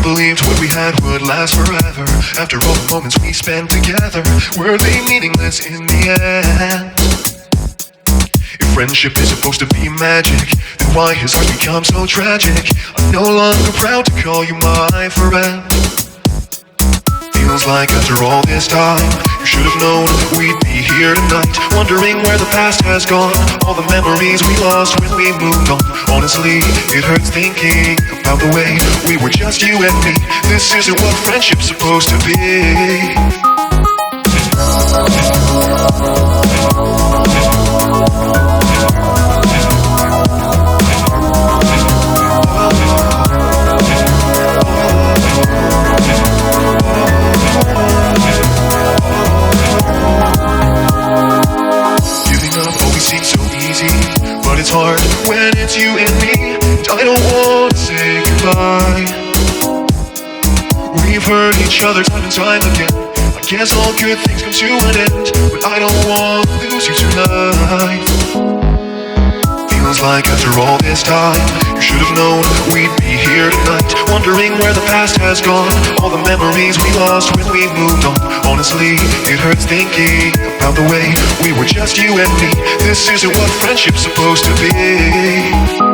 believed what we had would last forever. After all the moments we spent together, were they meaningless in the end? If friendship is supposed to be magic, then why has ours become so tragic? I'm no longer proud to call you my friend. Feels like after all this time, you should have known we'd be here tonight, wondering where the past has gone, all the memories we lost when we moved on. Honestly, it hurts thinking about the way we were just you and me. This isn't what friendship's supposed to be. But it's hard when it's you and me, and I don't want to say goodbye. We've hurt each other time and time again. I guess all good things come to an end, but I don't want to lose you tonight. Feels like after all this time, you should have known we'd be here tonight, wondering where the past has gone, all the memories we lost when we moved on. Honestly, it hurts thinking about the way we were just you and me. This isn't what friendship's supposed to be.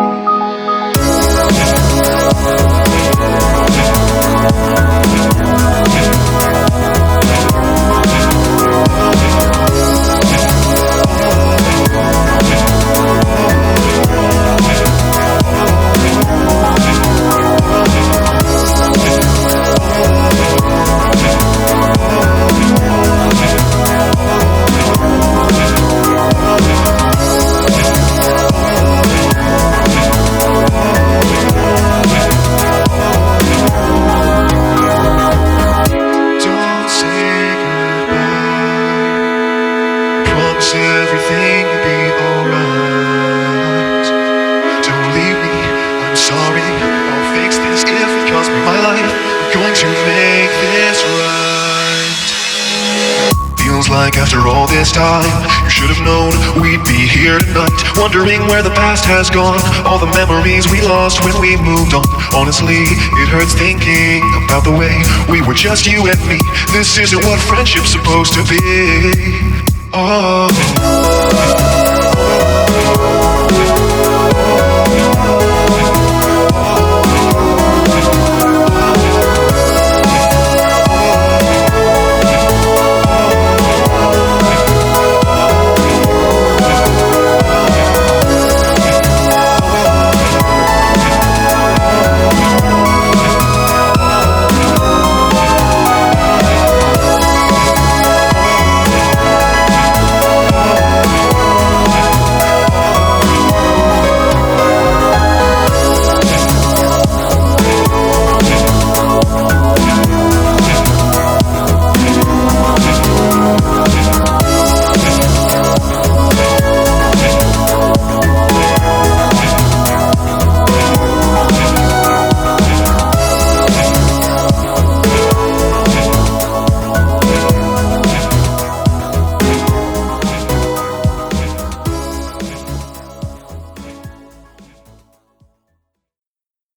Everything will be alright. Don't leave me, I'm sorry. I'll fix this if it costs me my life. I'm going to make this right. Feels like after all this time, you should have known we'd be here tonight, wondering where the past has gone, all the memories we lost when we moved on. Honestly, it hurts thinking about the way we were just you and me. This isn't what friendship's supposed to be. Oh.